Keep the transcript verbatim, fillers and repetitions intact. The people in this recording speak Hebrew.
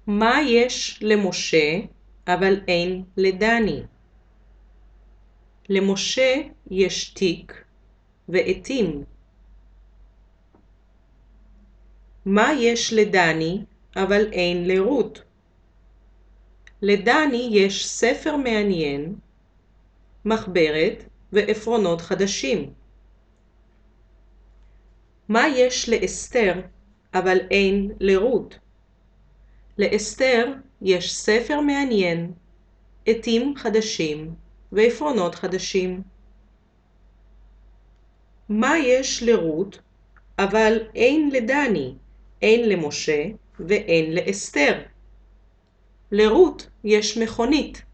מה יש למשה אבל אין לדני? למשה יש תיק ועטים. מה יש לדני אבל אין לרות? לדני יש ספר מעניין, מחברת ועפרונות חדשים. מה יש לאסתר אבל אין לרות? לאסתר יש ספר מעניין, עטים חדשים ועפרונות חדשים. מה יש לרות אבל אין לדני, אין למשה ואין לאסתר? לרות יש מכונית,